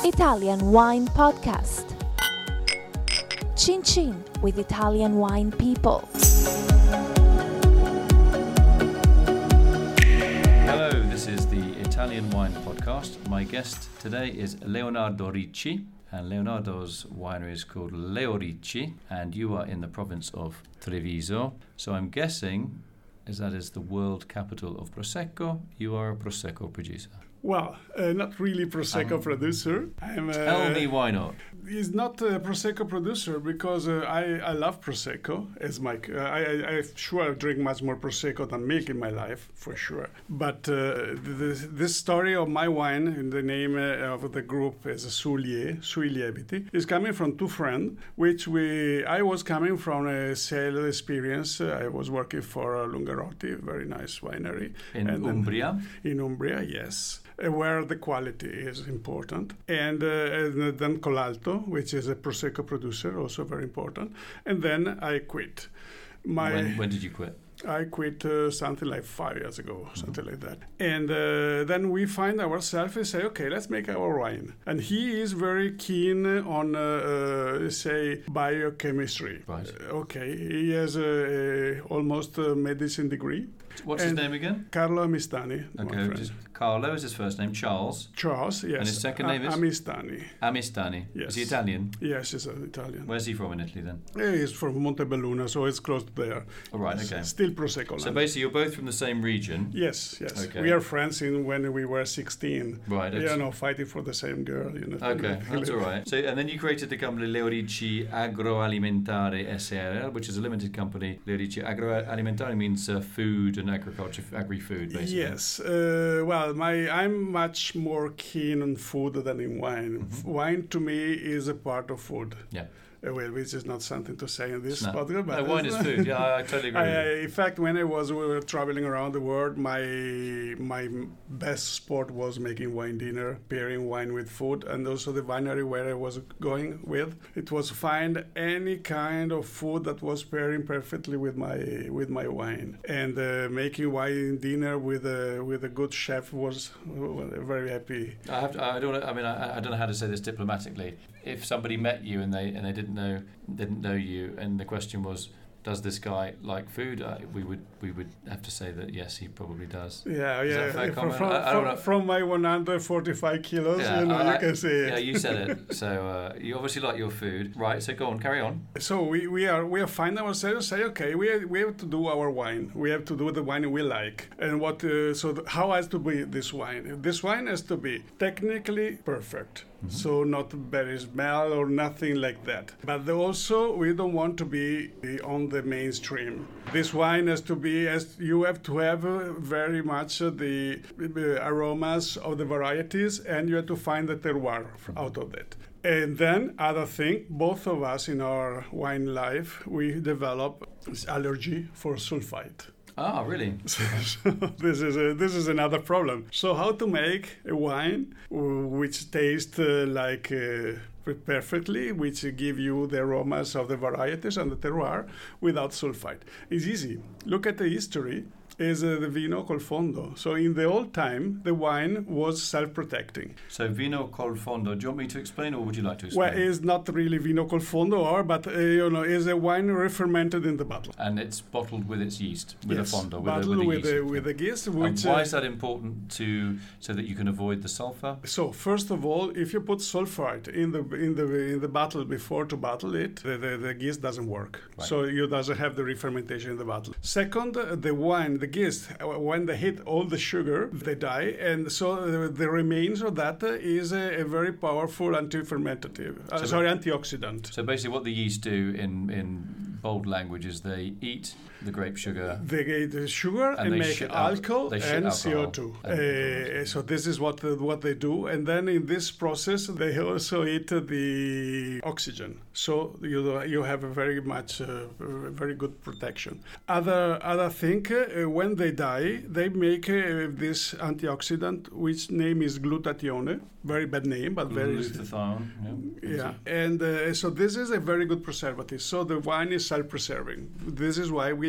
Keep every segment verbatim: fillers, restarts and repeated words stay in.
Italian Wine Podcast. Chin Chin with Italian wine people. Hello, this is the Italian Wine Podcast. My guest today is Leonardo Ricci, and Leonardo's winery is called Leo Ricci, and you are in the province of Treviso. So I'm guessing, as that is the world capital of Prosecco, you are a Prosecco producer. Well, uh, not really Prosecco um, producer. I'm, uh, tell me why not. He's not a Prosecco producer because uh, I, I love Prosecco. As my, uh, I, I, I sure I drink much more Prosecco than milk in my life, for sure. But uh, this, this story of my wine, in the name uh, of the group is Soulier, Sui Lieviti, is coming from two friends, which we, I was coming from a sales experience. Uh, I was working for uh, Lungarotti, very nice winery. In and Umbria? In Umbria, yes. Where the quality is important. And, uh, and then Colalto, which is a Prosecco producer, also very important. And then I quit. My, when, when did you quit? I quit uh, something like five years ago, something mm-hmm. like that. And uh, then we find ourselves and say, okay, let's make our wine. And he is very keen on, uh, uh, say, biochemistry. Right. Uh, okay, he has a, a almost a medicine degree. What's and his name again? Carlo Amistani. Okay, just Carlo is his first name. Charles. Charles, yes. And his second name A- is? Amistani. Amistani. Yes. Is he Italian? Yes, he's Italian. Where's he from in Italy then? He's from Montebelluna, so it's close to there. All right, okay. S- Still Prosecco land. So basically you're both from the same region? Yes, yes. Okay. We are friends in when we were sixteen. Right. You know, fighting for the same girl. You know. Okay, that's all right. So, and then you created the company Leo Ricci Agroalimentare S R L, which is a limited company. Leo Ricci Agroalimentare means uh, food and agriculture, agri-food, basically. Yes. Uh, well, my I'm much more keen on food than in wine. Mm-hmm. Wine to me is a part of food. Yeah. Uh, well, which is not something to say in this no. podcast. But no, wine is food. Yeah, I, I totally agree. I, in fact, when I was we were traveling around the world, my my best sport was making wine dinner, pairing wine with food, and also the winery where I was going with. It was find any kind of food that was pairing perfectly with my with my wine, and uh, making wine dinner with a with a good chef was uh, very happy. I have to, I don't. I mean, I, I don't know how to say this diplomatically. If somebody met you and they and they didn't know didn't know you, and the question was, does this guy like food? Uh, we would we would have to say that yes, he probably does. Yeah, Is yeah. that a fair From, comment? from, I, I don't know. from my one hundred forty-five kilos, Yeah, you know, I, you can say it. Yeah, you said it. So uh, you obviously like your food, right? So go on, carry on. So we, we are we are find ourselves say okay we have, we have to do our wine. We have to do the wine we like. And what uh, so th- how has to be this wine? This wine has to be technically perfect. Mm-hmm. So not very smell or nothing like that. But also we don't want to be on the mainstream. This wine has to be as you have to have uh, very much uh, the uh, aromas of the varieties, and you have to find the terroir out of that. And then other thing, both of us in our wine life, we develop allergy for sulfite. Ah, really? So this is a, this is another problem. So how to make a wine which tastes uh, like uh, perfectly, which give you the aromas of the varieties and the terroir without sulfite? It's easy. Look at the history. Is uh, the vino col fondo. So in the old time, the wine was self-protecting. So vino col fondo. Do you want me to explain, or would you like to explain? Well, it's not really vino col fondo, or but uh, you know, is a wine re-fermented in the bottle. And it's bottled with its yeast, with yes, a fondo, with bottled a, with a with yeast. the with the yeast. Which, and why uh, is that important to so that you can avoid the sulfur? So first of all, if you put sulfite in the in the in the bottle before to bottle it, the the, the yeast doesn't work. Right. So you doesn't have the re-fermentation in the bottle. Second, uh, the wine, the yeast, when they hit all the sugar, they die, and so uh, the remains of that uh, is a, a very powerful anti-fermentative, uh, So sorry, antioxidant. So basically, what the yeast do in in bold language is they eat the grape sugar. They get the sugar And and, they make shit alcohol al- they shit and alcohol. C O two. And- Uh, so this is what uh, what they do, and then in this process they also eat uh, the oxygen. So you you have a very much uh, very good protection. Other other thing, uh, when they die, they make uh, this antioxidant, which name is glutathione. Very bad name, but very Glutathione. Yeah. yeah. And uh, so this is a very good preservative. So the wine is self-preserving. This is why we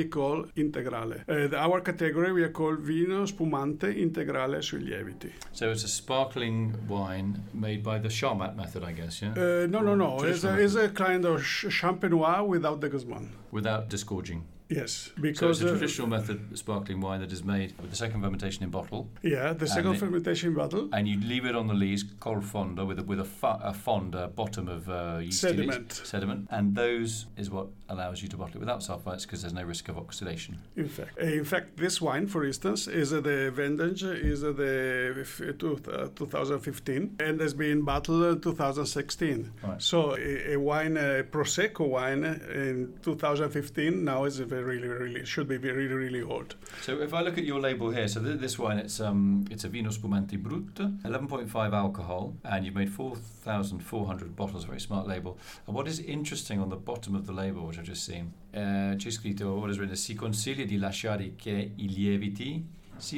we call integrale. Uh, the, our category we are called vino spumante integrale sui lieviti. So it's a sparkling wine made by the Charmat method, I guess, yeah? Uh, no, no, no. It's a, it's a kind of ch- champenois without the guzman. Without disgorging. Yes, So because it's a uh, traditional method sparkling wine that is made with the second fermentation in bottle, yeah, the second it- fermentation bottle, and you leave it on the lees col fondo with a, with a, fu- a fond uh, bottom of uh, yeasty lees- Sediment. sediment, and those is what allows you to bottle it without sulfites because there's no risk of oxidation. in fact. Uh, in fact, this wine, for instance, is uh, the vintage is uh, the f- two, uh, twenty fifteen and has been bottled in two thousand sixteen. Right. So a, a wine, a Prosecco wine in two thousand fifteen now is a very, really, really should be really, really old. So if I look at your label here, so th- this wine, it's um, it's a Vino Spumante Brut, eleven point five alcohol, and you've made four thousand four hundred bottles, very smart label. And what is interesting on the bottom of the label, which I've just seen, uh, c'è scritto, what is written, si consiglia di lasciare che i lieviti si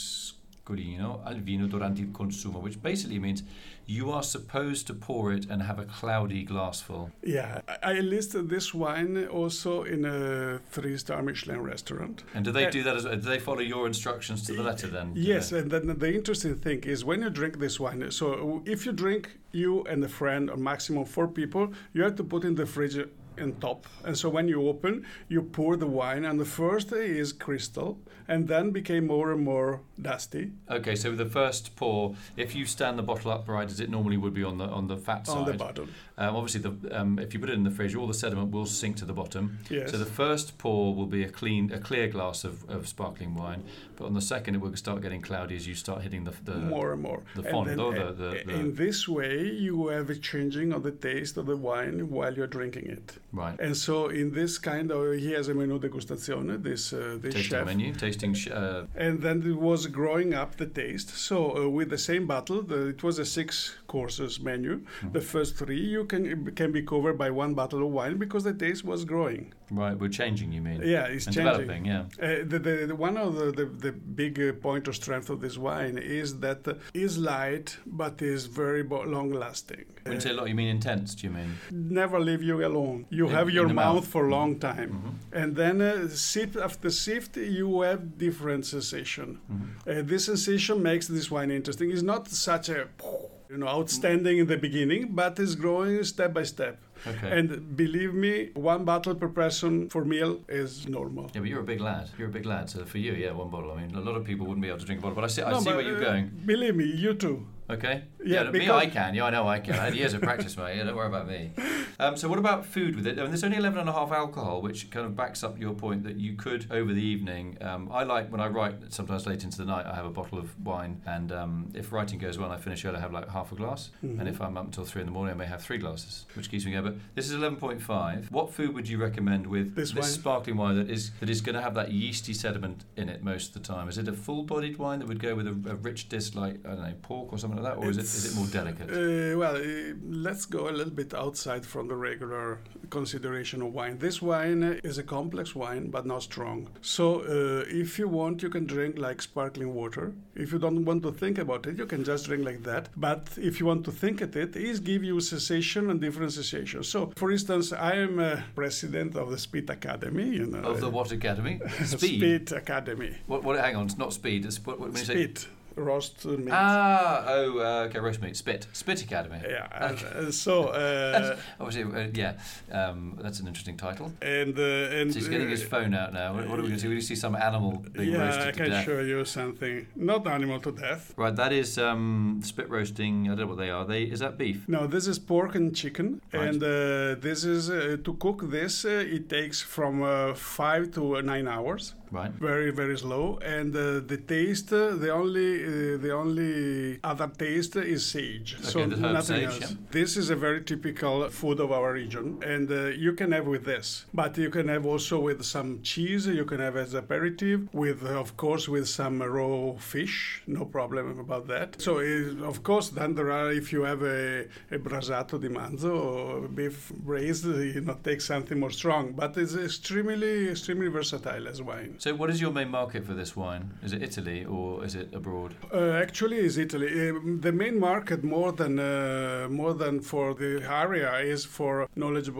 mescolino al vino durante il consumo, which basically means you are supposed to pour it and have a cloudy glassful. Yeah, I, I listed this wine also in a three-star Michelin restaurant. And do they Uh, do that as do they follow your instructions to the letter then? Do Yes, they? and then the interesting thing is when you drink this wine, so if you drink, you and a friend, or maximum four people, you have to put in the fridge on top. And so when you open, you pour the wine, and the first is crystal, and then became more and more dusty Okay, so the first pour, if you stand the bottle upright as it normally would be on the on the fat on side, the bottom. um, obviously the um, if you put it in the fridge, all the sediment will sink to the bottom. Yes. So the first pour will be a clean, a clear glass of, of sparkling wine, but on the second it will start getting cloudy as you start hitting the the. more and more. the And fond, then, oh, uh, the- the- the- in this way, you have a changing of the taste of the wine while you're drinking it. Right. And so in this kind of, he has a menu degustazione, this, uh, this Tasting chef. menu, tasting. Sh- uh, And then it was growing up the taste. So uh, with the same bottle, the, it was a six courses menu. Mm-hmm. The first three you can can be covered by one bottle of wine because the taste was growing. right, we're changing. You mean? Yeah, it's and changing. developing. Yeah. Uh, the, the, the one of the, the, the big uh, point of strength of this wine is that uh, is light but is very bo- long lasting. When you say a lot, you mean intense? Do you mean? Never leave you alone. You In- have in your the mouth, mouth. for a long time, Mhm. and then uh, sip after sip, you have different sensation. Mhm. Uh, this sensation makes this wine interesting. It's not such a you know outstanding in the beginning, but it's growing step by step. Okay. And believe me, one bottle per person for meal is normal. Yeah, but you're a big lad. You're a big lad. So for you, yeah, one bottle. I mean, a lot of people wouldn't be able to drink a bottle. But I see, I No, see but, where you're uh, going. Believe me, you too. Okay. Yeah, me, because- I can. Yeah, I know I can. I had years of practice, mate. Yeah, don't worry about me. Um, so what about food with it? I mean, there's only eleven and a half alcohol, which kind of backs up your point that you could, over the evening, um, I like, when I write, sometimes late into the night, I have a bottle of wine. And um, if writing goes well and I finish early, I have like half a glass. Mhm. And if I'm up until three in the morning, I may have three glasses, which keeps me going. But this is eleven point five. What food would you recommend with This this wine? sparkling wine that is that is going to have that yeasty sediment in it most of the time? Is it a full-bodied wine that would go with a, a rich dish like, I don't know, pork or something like that? Or is it, is it more delicate? Uh, well, uh, let's go a little bit outside from the regular consideration of wine. This wine uh, is a complex wine, but not strong. So, uh, if you want, you can drink like sparkling water. If you don't want to think about it, you can just drink like that. But if you want to think at it, it give you sensation and different sensations. So, for instance, I am a president of the Spit Academy. You know, Of the what academy? Speed? Spit Academy. What, what, hang on, it's not speed. It's, what, what, when you say, Spit. Roast meat. ah, oh, uh, okay, roast meat. Spit. Spit Academy. Yeah. And, uh, so. Uh, Obviously, uh, yeah, um, that's an interesting title. and uh, and So he's getting his uh, phone out now. What, what are we going to see? We see some animal being yeah, roasted I to can death. show you something. Not animal to death. Right, that is um, spit roasting. I don't know what they are. They is that beef? No, this is pork and chicken, Right. and uh, this is uh, to cook this. Uh, it takes from uh, five to nine hours. Right. Very very slow, and uh, the taste, uh, the only uh, the only other taste is sage. Okay, so the herb nothing sage, else. yeah. This is a very typical food of our region, and uh, you can have with this, but you can have also with some cheese. You can have as aperitif with, uh, of course, with some raw fish. No problem about that. So uh, of course, then there are, if you have a, a brasato di manzo or beef braised, you know, take something more strong. But it's extremely extremely versatile as wine. So, what is your main market for this wine? Is it Italy or is it abroad? Uh, actually, is Italy. Um, the main market, more than uh, more than for the area, is for knowledgeable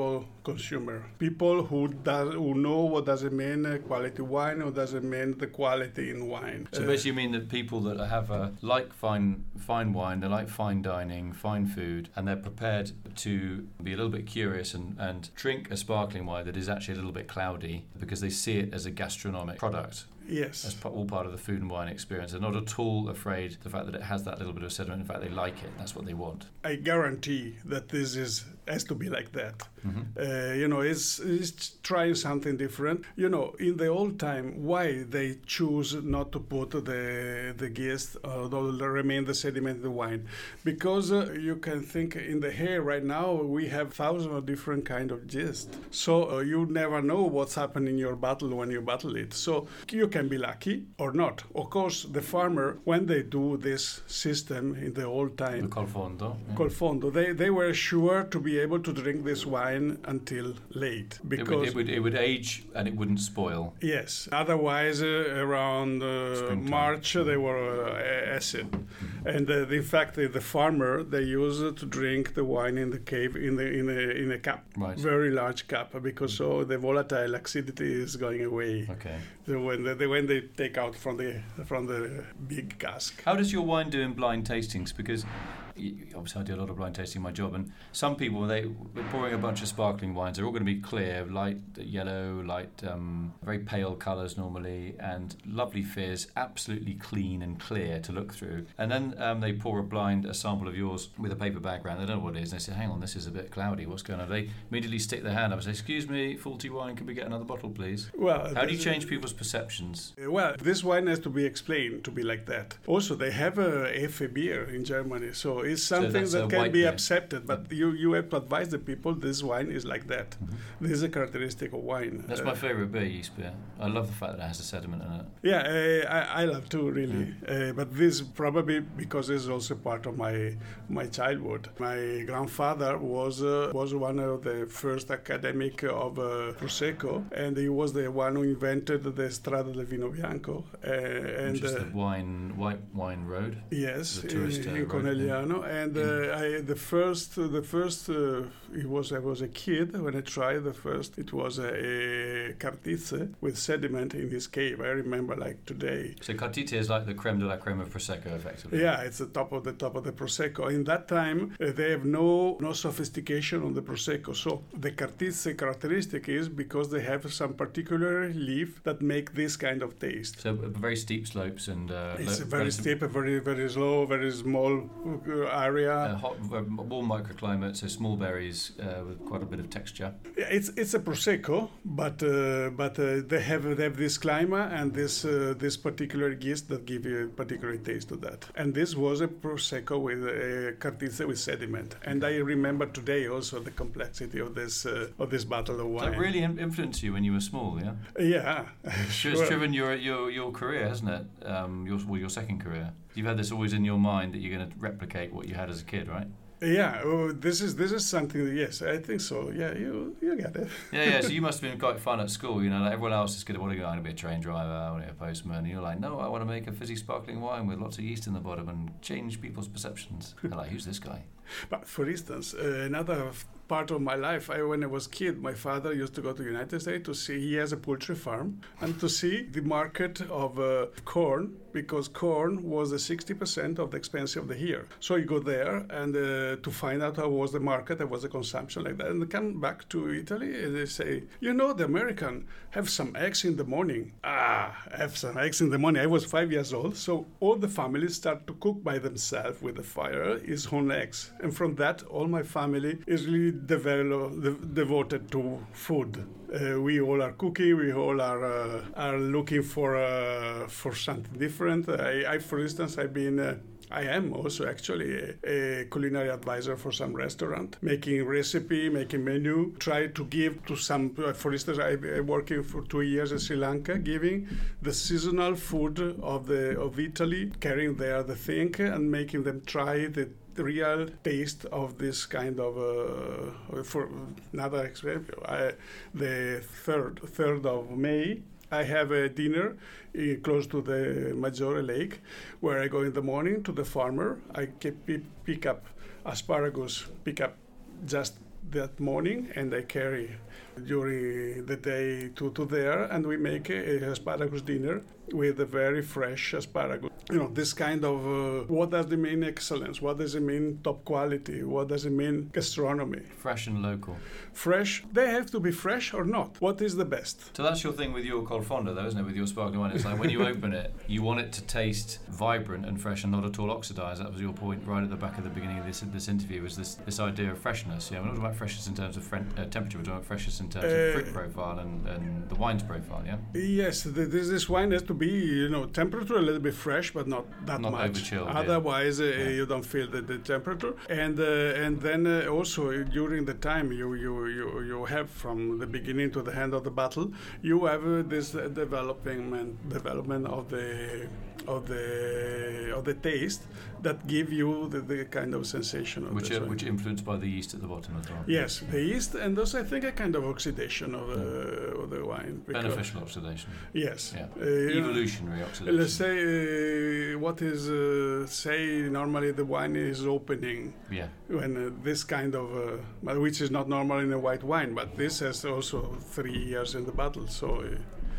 consumer. People who does who know what does it mean uh, quality wine, or does it mean the quality in wine. So Uh, basically, you mean that people that have a like fine fine wine, they like fine dining, fine food, and they're prepared to be a little bit curious and, and drink a sparkling wine that is actually a little bit cloudy because they see it as a gastronomic product. Yes. As p- all part of the food and wine experience. They're not at all afraid of the fact that it has that little bit of sediment. In fact, they like it. That's what they want. I guarantee that this is has to be like that. Mm-hmm. Uh, you know, it's, it's trying something different. You know, in the old time, why they choose not to put the the yeast or the remain the sediment in the wine? Because uh, you can think in the hair right now we have thousands of different kind of yeast. So uh, you never know what's happening in your bottle when you bottle it. So you can be lucky or not. Of course, the farmer, when they do this system in the old time, The col fondo. Yeah. col fondo, they, they were sure to be able to drink this wine until late. It Because would, it, would, it would age and it wouldn't spoil. yes, otherwise uh, around uh, Springtime. March uh, they were uh, acid. And uh, in fact, the, the farmer, they use uh, to drink the wine in the cave in the in a in a cup, Right. very large cup, because so the volatile acidity is going away. Okay. So when they, when they take out from the from the big cask. How does your wine do in blind tastings? Because y- obviously I do a lot of blind tasting in my job, and some people, they we're pouring a bunch of sparkling wines. They're all going to be clear, light yellow, light, um, very pale colours normally, and lovely fizz, absolutely clean and clear to look through. And then um, they pour a blind a sample of yours with a paper background. They don't know what it is. And they say, "Hang on, this is a bit cloudy. What's going on?" They immediately stick their hand up and say, "Excuse me, faulty wine. Can we get another bottle, please?" Well, How do you this- change people's perceptions? Well, this wine has to be explained to be like that. Also, they have a Efe beer in Germany, so it's something that's a that can white be beer. accepted. But you, you have to advise the people this wine is like that. Mm-hmm. This is a characteristic of wine. That's Uh, my favourite beer, yeast beer. I love the fact that it has a sediment in it. Yeah, uh, I, I love too, really. Mm. Uh, but this probably because it's also part of my my childhood. My grandfather was uh, was one of the first academic of uh, Prosecco, and he was the one who invented the Strada del Vino Bianco. Uh, and Which is uh, the wine, white wine road. Yes, The tourist, in, uh, in road, Conegliano, and uh, I, the first, the first, uh, it was I was a kid when I tried the first. It was a, a Cartizze with sediment in his cave. I remember like today. So Cartite is like the creme de la creme of Prosecco, effectively. Yeah, it's the top of the top of the Prosecco. In that time, uh, they have no no sophistication on the Prosecco. So the Cartizze characteristic is because they have some particular leaf that make this kind of taste. So uh, very steep slopes and uh, It's low- a very relative- steep, a very very slow, very small uh, area. uh, hot, uh, warm microclimate, so small berries uh, with quite a bit of texture. Yeah, it's it's a prosecco, but uh, but uh, they have they have this climate and this uh, this particular yeast that give you a particular taste to that. And this was a prosecco with a Cartizze with sediment. And I remember today also the complexity of this uh, of this bottle of Does wine. that really in- influence you when you were small, yeah? Yeah, Sure. It's sure. driven your, your, your career, hasn't it? Um, your, well, your second career. You've had this always in your mind that you're going to replicate what you had as a kid, right? Yeah, oh, this is this is something. Yes, I think so. Yeah, you you get it. Yeah, yeah. So you must have been quite fun at school. You know, like everyone else is going to want to go. I want to be a train driver. I want to be a postman. And you're like, no, I want to make a fizzy sparkling wine with lots of yeast in the bottom and change people's perceptions. They're like, who's this guy? But for instance, uh, another f- part of my life, I, when I was kid, my father used to go to the United States to see, he has a poultry farm, and to see the market of uh, corn, because corn was uh, sixty percent of the expense of the year. So you go there and uh, to find out how was the market, how was the consumption like that, and they come back to Italy and they say, you know, the American have some eggs in the morning. Ah, have some eggs in the morning. I was five years old, so all the families start to cook by themselves with the fire his own eggs. And from that, all my family is really develop, de- devoted to food. Uh, we all are cooking. We all are uh, are looking for uh, for something different. I, I, for instance, I've been. Uh, I am also actually a, a culinary advisor for some restaurant, making recipe, making menu, try to give to some, for instance, I, I'm working for two years in Sri Lanka, giving the seasonal food of the of Italy, carrying there the thing and making them try the the real taste of this kind of uh, for another example. I, the third third of May, I have a dinner uh, close to the Maggiore Lake, where I go in the morning to the farmer. I can pick up asparagus, pick up just that morning, and I carry during the day to, to there, and we make a, a asparagus dinner with a very fresh asparagus. You know, this kind of, uh, what does it mean excellence? What does it mean top quality? What does it mean gastronomy? Fresh and local. Fresh, they have to be fresh or not? What is the best? So that's your thing with your Col Fondo, though, isn't it, with your sparkling wine? It's like when you open it, you want it to taste vibrant and fresh and not at all oxidized. That was your point right at the back of the beginning of this this interview, was this, this idea of freshness. Yeah, we're not talking about freshness in terms of fren- uh, temperature, we're talking about freshness in terms uh, of fruit profile and, and the wine's profile, yeah? Yes, the, this, this wine has to be, you know, temperature a little bit fresh, but not that not much. Over chilled, Otherwise, yeah. uh, yeah. you don't feel the, the temperature. And uh, and then uh, also uh, during the time you, you, you, you have from the beginning to the end of the bottle, you have uh, this uh, development development of the of the of the taste that give you the, the kind of sensation of which this are, wine. which influenced by the yeast at the bottom as well. Yes, the yeast, and also I think a kind of oxidation of, uh, of the wine. Beneficial oxidation. Yes. Yeah. Uh, Evolutionary oxidation. Let's say uh, what is uh, say normally the wine is opening. Yeah. When uh, this kind of uh, well, which is not normal in a white wine, but this has also three years in the bottle, so. Uh,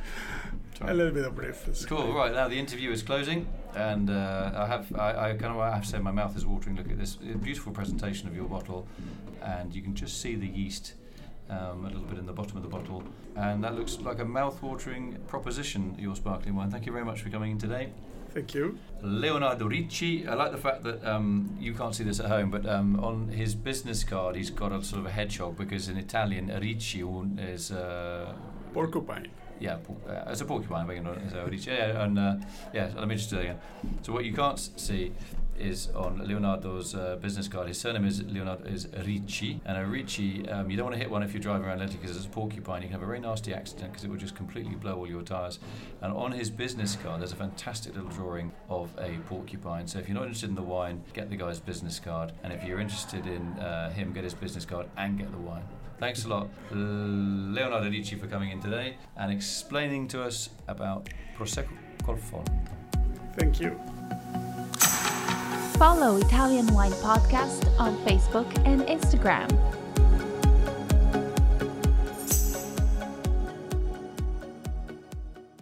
Right. A little bit of brief. Cool. Right now the interview is closing, and uh, I have I, I kind of I have to say my mouth is watering. Look at this beautiful presentation of your bottle, and you can just see the yeast um, a little bit in the bottom of the bottle, and that looks like a mouth-watering proposition. Your sparkling wine. Thank you very much for coming in today. Thank you. Leonardo Ricci. I like the fact that um, you can't see this at home, but um, on his business card he's got a sort of a hedgehog, because in Italian Ricci is uh, porcupine. Yeah, uh, it's a porcupine. So yeah, and uh, yeah, let me just do it again. So what you can't see is on Leonardo's uh, business card. His surname is Leonardo is Ricci, and a Ricci. Um, you don't want to hit one if you're driving around Lenti, because it's a porcupine. You can have a very nasty accident because it will just completely blow all your tyres. And on his business card, there's a fantastic little drawing of a porcupine. So if you're not interested in the wine, get the guy's business card, and if you're interested in uh, him, get his business card and get the wine. Thanks a lot, Leonardo Ricci, for coming in today and explaining to us about Prosecco Col Fondo. Thank you. Follow Italian Wine Podcast on Facebook and Instagram.